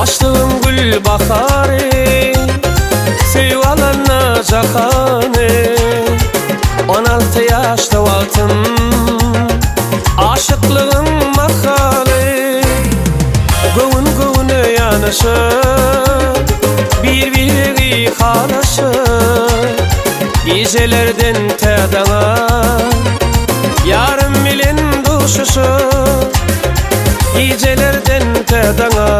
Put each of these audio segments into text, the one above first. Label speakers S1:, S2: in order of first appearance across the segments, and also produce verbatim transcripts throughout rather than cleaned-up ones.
S1: Açtığım gül baharı, sevip alana cahanı. On altı yaşta valtım, aşıklığın makalı. Gövün gövüne yanaşır, bir-biri halaşır. Gecelerden tedana, yarım bilen duşuşur. Gecelerden tedana,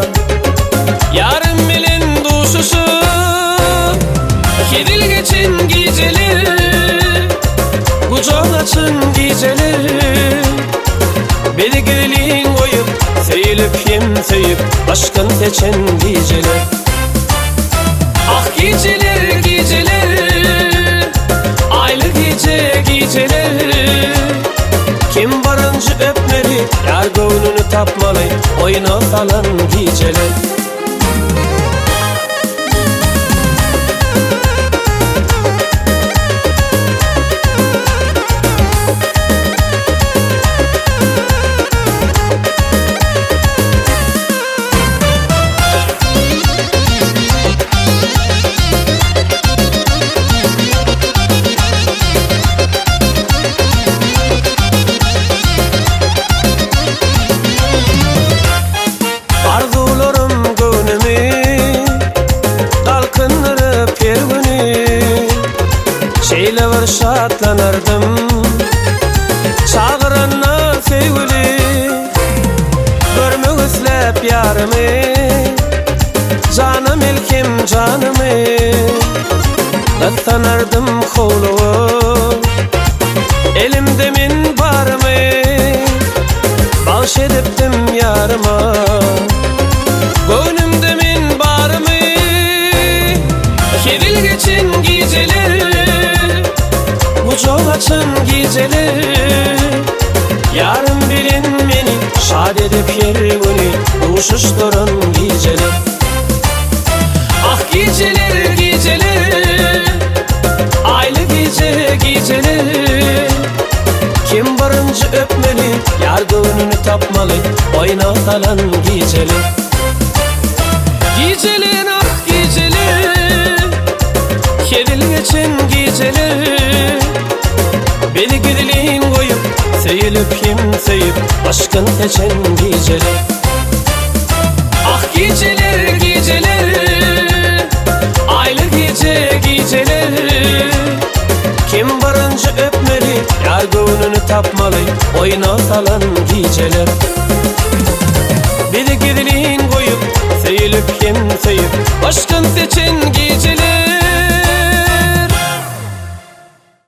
S1: yarım bilen duşuşur. Kedil geçin geceler, kucak açın geceler. Beni gelin koyup, seyilip yem seyip, aşkın teçen geceler. Ah geceler geceler, aylı gece geceler. Kim barıncı öpmeli, yar gönlünü tapmalı, oyuna falan geceler. Şeyle var şatlanardım, çağıranlar sevgili. Görmek üslep yarımı, canım ilkim canımı. Lattanardım koluğu, elimde min barımı. Bağış ediptim yarıma, gönlümde min barımı. Kedil geçin geceler, kucak açın geceler. Yarın bilin beni, şad edip yerini uçuşturun geceler. Ah geceler geceler, aylı gece geceler. Kim barıncı öpmeli, yar gönlünü tapmalı, oyna kalan geceler. Geceler ah geceler, kedil geçin geceler. Beni gidilin koyup, seyilip yem seyip, aşkın teçen geceler. Ah geceler geceler, aylı gece geceler. Kim barıncı öpmeli, yar gönlünü tapmalı, oyna kalan geceler. Beni gidilin koyup, seyilip yem seyip, aşkın teçen geceler.